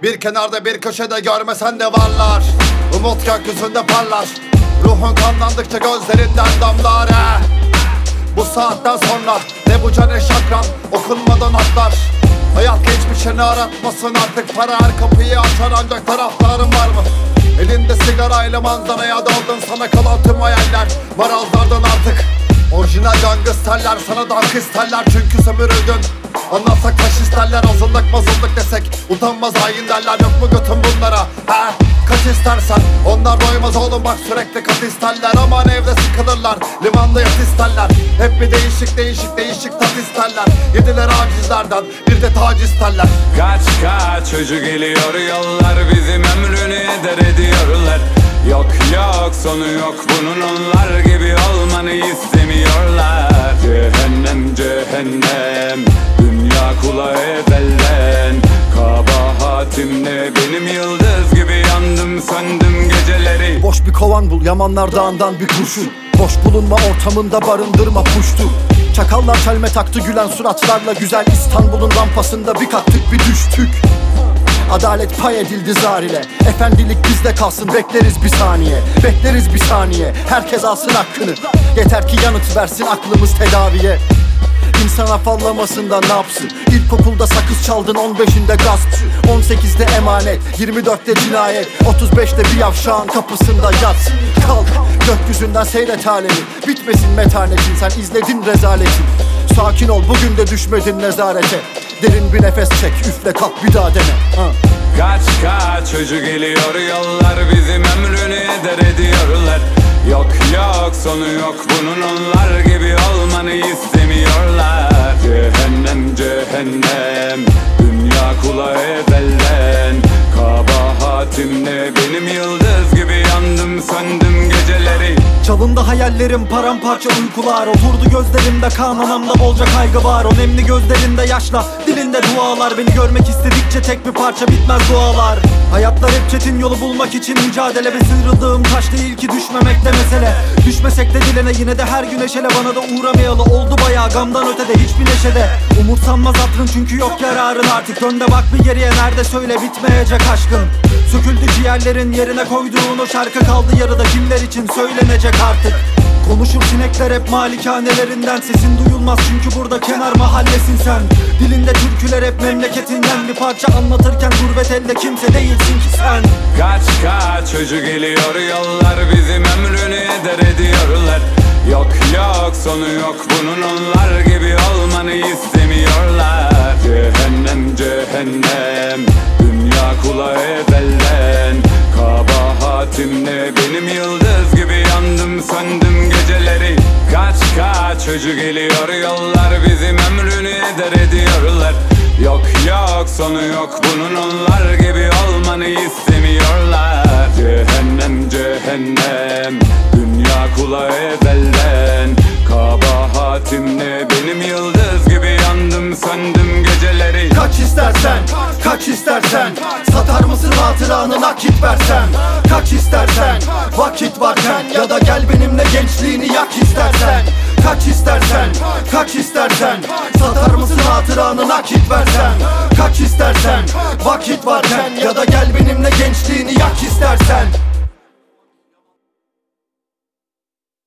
Bir kenarda bir köşede görmesen de varlar. Umut gökyüzünde parlar. Ruhun kanlandıkça gözlerinden damlar. Bu saatten sonra ne bu can ne şakran, okunmadan atlar. Hayat geçmişini aratmasın artık. Para her kapıyı açar ancak taraftarın var mı? Elinde sigarayla manzaraya daldın, sana kalan tüm hayaller marazlardan artık. Orijinal gangsterler sana dank isterler çünkü sömürüldün. Anlatsak taş isterler, azınlık mazınlık desek utanmaz hain derler. Yok mu götün bunlara he? Kaç istersen onlar doymaz oğlum, bak sürekli kat isterler. Aman evde sıkılırlar, limanda yat isterler. Hep bir değişik tat isterler. Yediler acizlerden bir de tac isterler. Kaç çocuğu geliyor yollar, bizim ömrünü eder ediyorlar. Yok sonu yok bunun, onlar gibi olmanı istemiyorlar. Cehennem dünya kulağı ezelden. Kabahatim ne, benim yıldız gibi yandım söndüm geceleri. Boş bir kovan bul, Yamanlar Dağı'ndan bir kurşun. Boş bulunma ortamında barındırma puştu. Çakallar çelme taktı gülen suratlarla, güzel İstanbul'un rampasında bir kalktık bir düştük. Adalet pay edildi zar ile, efendilik bizde kalsın, bekleriz bir saniye. Bekleriz bir saniye, herkes alsın hakkını. Yeter ki yanıt versin aklımız tedaviye. İnsan afallamasından ne yapsın? İlkokulda sakız çaldın, 15'inde gaspçı, 18'de emanet, 24'te cinayet, 35'te bir yavşağın kapısında yat. Kalk gökyüzünden seyret alemi, bitmesin metanetin, sen izledin rezaletin. Sakin ol, bugün de düşmedin nezarete. Derin bir nefes çek, üfle kalk bir daha dene. Kaç çocuğu geliyor yollar, bizim ömrünü eder ediyorlar. Yok sonu yok bunun, onlar gibi olmanı istemiyorlar. Cehennem dünya kulağı ezelden. Kabahatim ne, benim yıldız gibi yandım söndüm geceleri. Çalındı hayallerim, paramparça uykular. Oturdu gözlerimde, kanunumda bolca kaygı var. O nemli gözlerinde yaşla, dilinde dualar. Beni görmek istedikçe tek bir parça bitmez dualar. Hayatlar hep çetin, yolu bulmak için mücadele. Ve sıyrıldığım taş değil ki düşmemek de mesele. Düşmesek de dilene, yine de her gün eşele. Bana da uğramayalı oldu bayağı, gamdan ötede hiçbir neşede. Umursanmaz hatırın çünkü yok yararın artık. Dön de bak bir geriye, nerede söyle bitmeyecek aşkın. Söküldü ciğerlerin, yerine koyduğun o şarkı kaldı yarıda, kimler için söylenecek artık. Konuşur sinekler hep malikanelerinden, sesin duyulmaz çünkü burada kenar mahallesin sen. Dilinde türküler hep memleketinden, bir parça anlatırken gurbet elde kimse değilsin ki sen. Kaç çocuğu geliyor yollar, bizim ömrünü eder ediyorlar. Yok sonu yok bunun, onlar gibi olmanı istemiyorlar. Cehennem dünya kulağı ezelden. Kabahatim ne, benim yıldız gibi yandım söndüm geceleri. Kaç çocuğu geliyor yollar, bizim ömrünü eder ediyorlar. Yok sonu yok bunun, onlar gibi olmanı istemiyorlar. Cehennem dünya kulağı ezelden. Kabahatim ne, benim yıldız gibi yandım söndüm geceleri. Kaç istersen satar mısın hatıranı nakit versen? Kaç istersen vakit varken, ya da gel benimle gençliğini yak istersen. Kaç istersen satar mısın hatıranı nakit versen? Kaç istersen vakit varken, ya da gel benimle gençliğini yak istersen.